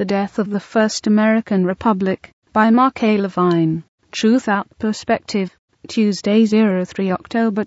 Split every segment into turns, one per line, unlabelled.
The Death of the First American Republic, by Mark A. Levine. Truth Out Perspective. Tuesday, 03 October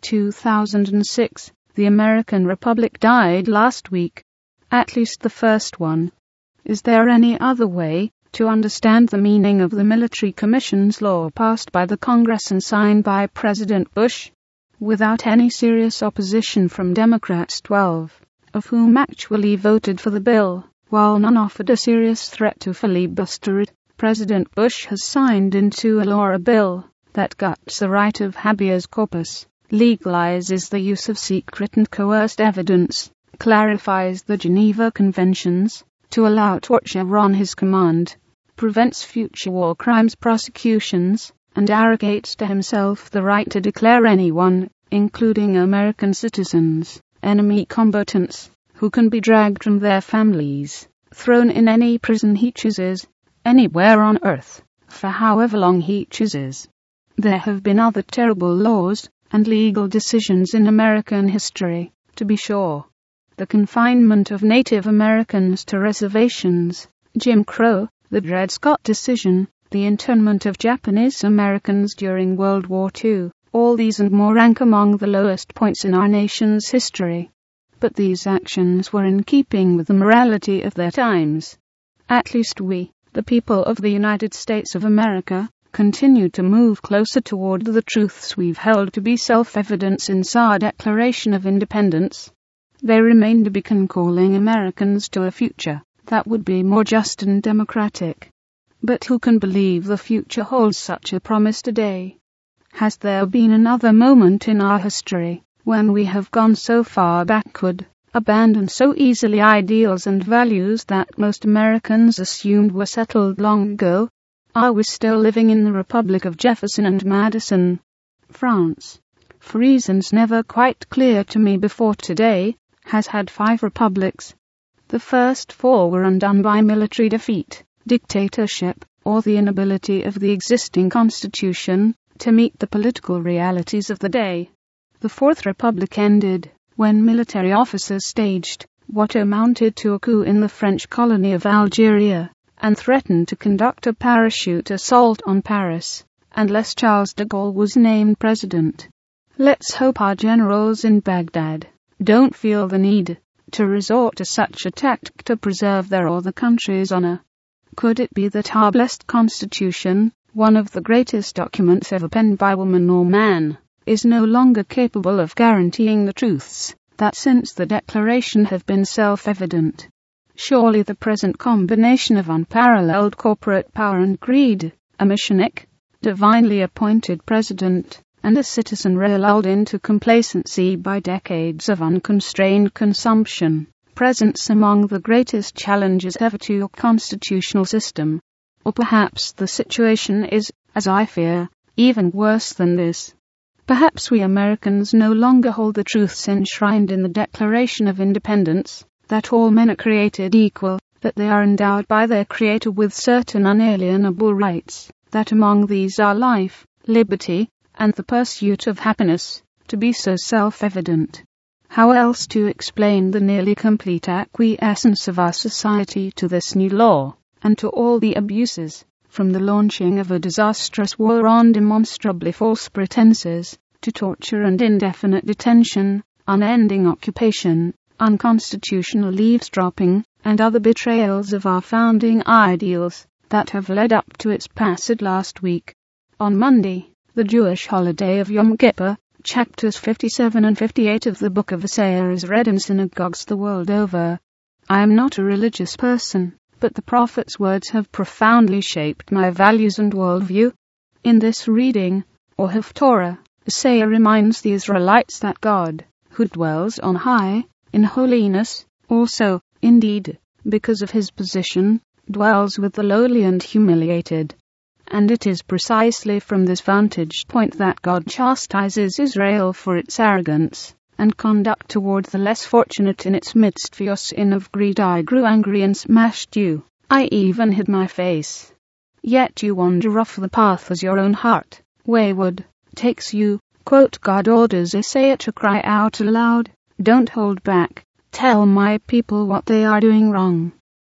2006. The American Republic died last week. At least the first one. Is there any other way to understand the meaning of the Military Commissions law passed by the Congress and signed by President Bush? Without any serious opposition from Democrats, 12 of whom actually voted for the bill, while none offered a serious threat to filibuster it, President Bush has signed into law a bill that guts the right of habeas corpus, legalizes the use of secret and coerced evidence, clarifies the Geneva Conventions to allow torture on his command, prevents future war crimes prosecutions, and arrogates to himself the right to declare anyone, including American citizens, enemy combatants, who can be dragged from their families, thrown in any prison he chooses, anywhere on earth, for however long he chooses. There have been other terrible laws and legal decisions in American history, to be sure. The confinement of Native Americans to reservations, Jim Crow, the Dred Scott decision, the internment of Japanese Americans during World War II, all these and more rank among the lowest points in our nation's history. But these actions were in keeping with the morality of their times. At least we, the people of the United States of America, continue to move closer toward the truths we've held to be self-evident since our Declaration of Independence. They remain to be calling Americans to a future that would be more just and democratic. But who can believe the future holds such a promise today? Has there been another moment in our history when we have gone so far backward, abandoned so easily ideals and values that most Americans assumed were settled long ago? Are we still living in the Republic of Jefferson and Madison? France, for reasons never quite clear to me before today, has had 5 republics. The first 4 were undone by military defeat, dictatorship, or the inability of the existing constitution to meet the political realities of the day. The 4th Republic ended when military officers staged what amounted to a coup in the French colony of Algeria and threatened to conduct a parachute assault on Paris, unless Charles de Gaulle was named president. Let's hope our generals in Baghdad don't feel the need to resort to such a tactic to preserve their or the country's honor. Could it be that our blessed Constitution, one of the greatest documents ever penned by woman or man, is no longer capable of guaranteeing the truths that since the Declaration have been self-evident? Surely the present combination of unparalleled corporate power and greed, a messianic, divinely appointed president, and a citizen lulled into complacency by decades of unconstrained consumption, presents among the greatest challenges ever to your constitutional system. Or perhaps the situation is, as I fear, even worse than this. Perhaps we Americans no longer hold the truths enshrined in the Declaration of Independence, that all men are created equal, that they are endowed by their Creator with certain unalienable rights, that among these are life, liberty, and the pursuit of happiness, to be so self-evident. How else to explain the nearly complete acquiescence of our society to this new law, and to all the abuses, from the launching of a disastrous war on demonstrably false pretenses, to torture and indefinite detention, unending occupation, unconstitutional eavesdropping, and other betrayals of our founding ideals that have led up to its passage last week. On Monday, the Jewish holiday of Yom Kippur, chapters 57 and 58 of the Book of Isaiah is read in synagogues the world over. I am not a religious person, but the prophet's words have profoundly shaped my values and worldview. In this reading, or Haftorah, Isaiah reminds the Israelites that God, who dwells on high, in holiness, also, indeed, because of his position, dwells with the lowly and humiliated. And it is precisely from this vantage point that God chastises Israel for its arrogance and conduct toward the less fortunate in its midst. For your sin of greed I grew angry and smashed you. I even hid my face. Yet you wander off the path as your own heart, wayward, takes you. Quote, God orders Isaiah to cry out aloud, don't hold back, tell my people what they are doing wrong.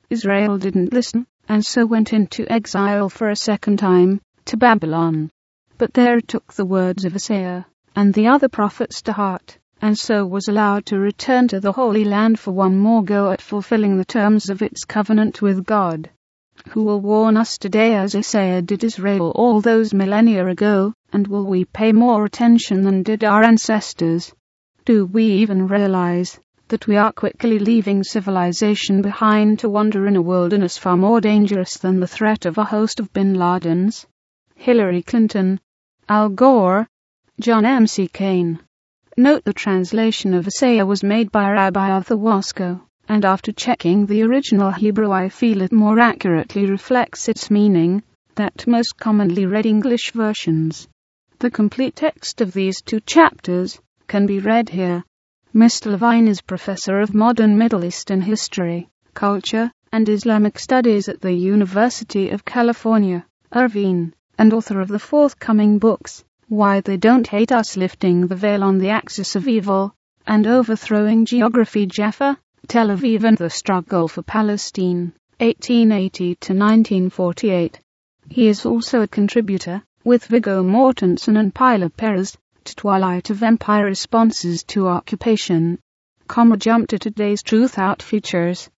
Israel didn't listen, and so went into exile for a second time, to Babylon. But there took the words of Isaiah and the other prophets to heart, and so was allowed to return to the Holy Land for one more go at fulfilling the terms of its covenant with God. Who will warn us today as Isaiah did Israel all those millennia ago, and will we pay more attention than did our ancestors? Do we even realize that we are quickly leaving civilization behind to wander in a wilderness far more dangerous than the threat of a host of bin Ladens? Hillary Clinton, Al Gore, John M.C. Cain. Note the translation of Isaiah was made by Rabbi Arthur Waskow, and after checking the original Hebrew I feel it more accurately reflects its meaning that most commonly read English versions. The complete text of these 2 chapters can be read here. Mr. Levine is Professor of Modern Middle Eastern History, Culture, and Islamic Studies at the University of California, Irvine, and author of the forthcoming books, Why They Don't Hate Us, Lifting the Veil on the Axis of Evil, and Overthrowing Geography, Jaffa, Tel Aviv and the Struggle for Palestine, 1880 to 1948. He is also a contributor, with Viggo Mortensen and Pilot Perez, to Twilight of Empire Responses to Occupation. Jump to today's Truth Out features.